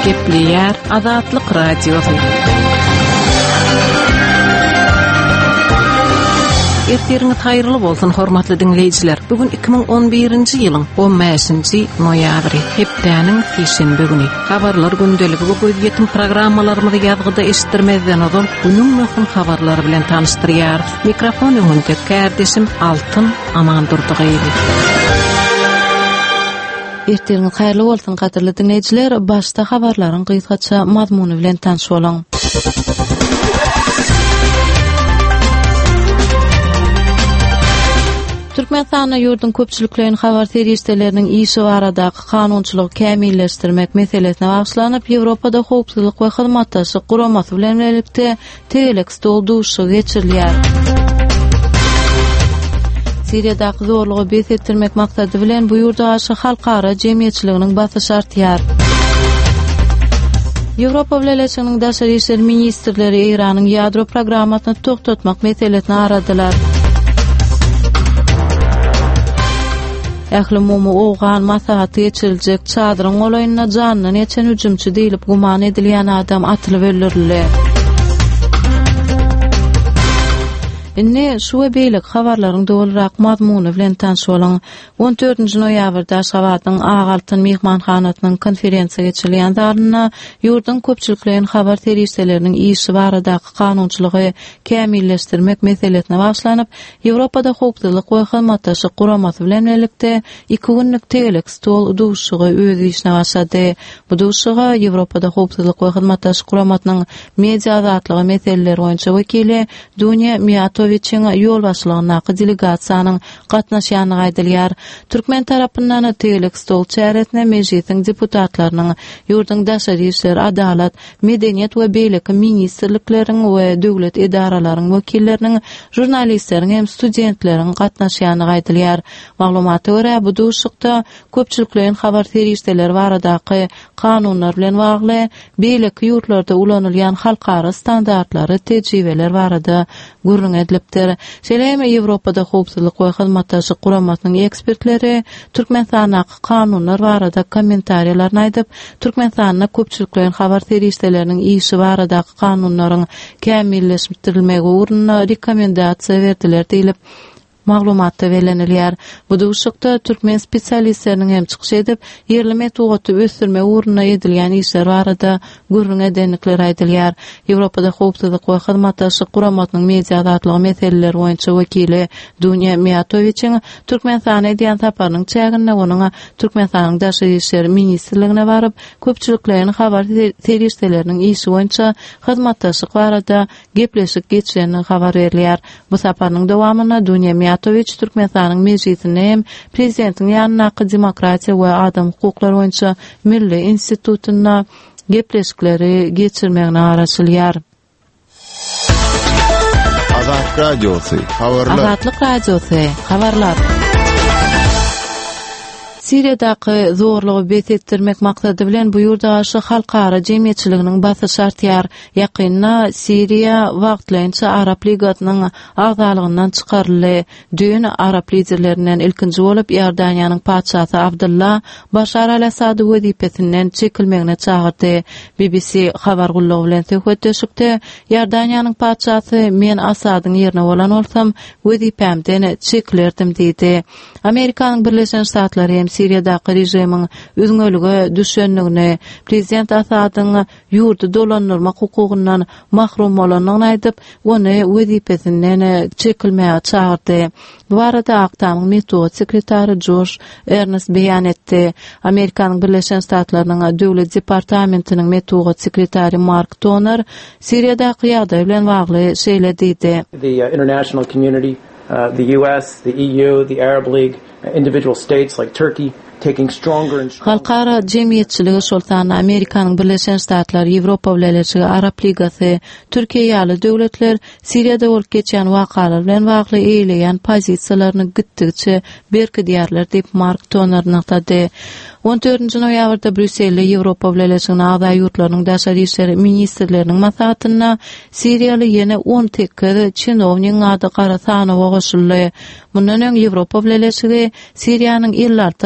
Gepleýär Azatlyk radiosu. Erteriňiz haýyrly bolsun hormatly dinleýijiler. Bugün 2011-nji ýylyň 15-nji noýabry, hepdäniň şeşenbe güni. Habarlar gündeligi bu göz programmalarymyzy ýazgyda eşitdirmezden oňa günüň möhüm habarlary bilen tanışdyrýar. Mikrofon öňünde kardeşim Altyn Aman Durdugyýdy. Erteriňiz haýyrly bolsun gaderly dinleýijiler. Başda habarlaryň gysgaça mazmuny bilen tanış bolaň. Türkmenistana ýurdun köpçüliklerini habar terýisteleriniň işi barada kanunçylygy kämilleşdirmek meselesine baglanyp Ýewropada howpsuzlyk we hyzmatdaşlyk guramasy bilen birlikde tegelek stol duşy geçirilýär. Siriýadaky zorlugy besetdirmek maksady bilen bu ýurda aşy halkara jemgyýetçiliginiň basyş artýar. Ýewropa Birleşiginiň daşary işler ministrleri Iranyň ýadro programmasyny toktatmak meselesine aradylar. Ähli mumu oğan masahaty geçiriljek çadyryň olaýyna janyny neçen hüjümçi diýilip guman edilýän adam atylyp öldürildi. Inne şu we beýlik habarlaryň dowulrak mazmuny bilen tanış bolaň. 14-nji noýabrda Aşgabatyň Agaltyn mehmanhanasynyň konferensiýa geçirilýän zalyna ýurdun köpçüliklerini habar terýisteleriniň işi baradaky kanunçylygy kämilleşdirmek meselesine baglanyp Ýewropada howpsuzlyk we hyzmatdaşlyk guramasy bilen birlikde 2 günlük tegelek stol duşugy öz işine başlady. Bu duşuga Ýewropada howpsuzlyk we hyzmatdaşlyk guramasynyň media azatlygy meseleleri boýunça wekili Dunya Miatoviçiň ýol başlygyna delegasiýanyň gatnaşýanyny aýdylýar. Türkmen tarapyndan tegelek stol çäresine mejlisiň deputatlarynyň, ýurdun daşary işler, adalat, medeniýet we beýleki ministrlikleriň we döwlet edaralarynyň wekilleriniň, jurnalistleriň hem studentleriň gatnaşýanyny aýdylýar. Maglumata görä bu duşukda köpçüliklerin habar terýisteleri baradaky kanunlar bilen bagly beýleki ýurtlarda ulanylýan halkara standartlary, tejribeler barada gurrun edilipdir. Şeýle-mi Ýewropada howpsuzlyk we hyzmatdaşlyk guramasynyň ekspertleri Türkmenistanaky kanunlar barada kommentariýalaryny aýdyp, Türkmenistana köpçüliklerin habar terýisteleriniň işi baradaky kanunlaryň kämilleşdirilmegi ugruna rekomendasiýa berdiler diýilip maglumatda belenilýär. Bu duşukda türkmen spesialistleriniň hem çykyş edip, ýerli metogaty ösdürme ugruna edilýän işler barada gurrun edenlikler aýdylýar. Ýewropada howpsuzlyk we hyzmatdaşlyk guramasynyň media azatlygy meseleleri boýunça wekili Dunya Miatoviçiň Türkmenistana edýän saparynyň çäginde onuň Türkmenistanyň daşary işler ministrligine baryp, köpçüliklerini habar terýisteleriniň işi boýunça hyzmatdaşlyk barada gepleşik geçirýäni habar berilýär. Bu saparynyň dowamyna Dunya Miatoviç Türkmenistanyň mejlisine hem prezidentiň ýanyna demokratiýa we adam hukuklary boýunça Milli institutyna gepleşikleri geçirmegine araşylýar. Azatlyk radiosu, habarlar. Azatlyk radiosu, habarlar. Siriýadaky zorlugy besetdirmek maksady bilen bu ýurda aşy halkara jemgyýetçiliginiň basyş artýar. Ýakynda Siriýa wagtlança Arap Ligasynyň agzalygyndan çykaryldy. Dün Arap liderlerinden ilkinji bolup Ýordaniýanyň padşasy Abdullah Başar al-Asady wezipesinden çekilmegine çagyrdy. BBC habar gullugy bilen söhbetleşikde Ýordaniýanyň padşasy "Men Asadyň ýerine bolan bolsam, wezipemden çekilerdim" diýdi. Amerikanyň Birleşen Ştatlary hem Siriýadaky rejimiň özüňölüge düşenligini, prezident Asadyň ýurdu dolanylmak hukugyndan mahrum bolanyny aýdyp, ony wezipesinden çekilmäge çagyrdy. Bu arada Aktamyň metod sekretary Josh Ernest beýan etdi. Amerikanyň Birleşen Ştatlarynyň döwlet departamentiniň metod sekretary Mark Toner Siriýadaky ýagdaý bilen bagly şeýle diýdi. The international community, the US, the EU, the Arab League, individual states like Turkey taking stronger and stronger. Halkara jemgyýetçiligi şoltany Amerikanyň Birleşen Ştatlary, Ýewropa Birleşigi, Arap Ligasy, Türkiýe ýaly döwletler Siriýada bolup geçen wakalar bilen bagly eýleýän pozisiýalaryny gittikçe berki diýerler diýip Mark Toner naktady. 14-nji noýabrda Brüsselde Ýewropa Birleşiginiň agza ýurtlarynyň daşary işleri ministrleriniň maslahatyna Siriýaly ýene 10 tekir çinownyň ady Garasanowa goşuldy. Mundan öň Ýewropa Birleşigi Siriýanyň illar taraýatyny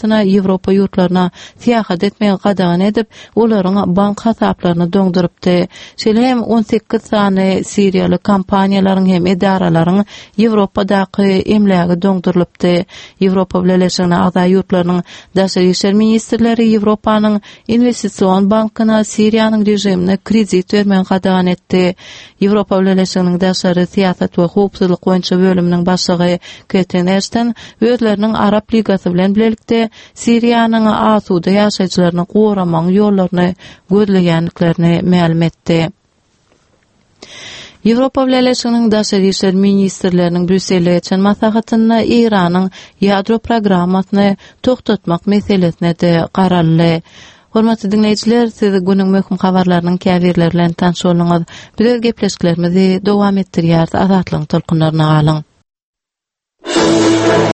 tarapyna Ýewropa ýurtlaryna täýat etmegi gadagan edip, olaryň bank hasaplaryny doňdurypdy. Şeýle hem 18 sany Siriýaly kampaniýalaryň hem edaralaryň Ýewropadaky emlägi doňdurylypdy. Ýewropa Birleşigine agda ýurtlarynyň daşary işler ministrleri Ýewropanyň investisiýon bankyna Siriýanyň rejimine kredit bermegi gadagan etdi. Ýewropa Birleşiginiň daşary siýasat we howpsuzlyk boýunça bölüminiň başlygy Catherine Ashton özleriniň Arap Ligasy bilen birlikde Siriýanyň asuda ýaşaýjylaryny goramak ýollaryny gözleýänliklerini ma'lum etdi. Ýewropa Birleşiginiň daşary işler ministrleriniň Brüsselde geçen maslahatyna Iranyň ýadro programmasyny toktatmak meselesine de garaldy. Hormatly dinleýijiler, siz günüň möhüm habarlarynyň käbirleri bilen tanış bolňyz. Biz gepleşiklerimizi dowam etdirýär, azatlygyň tolkunlaryna galyň.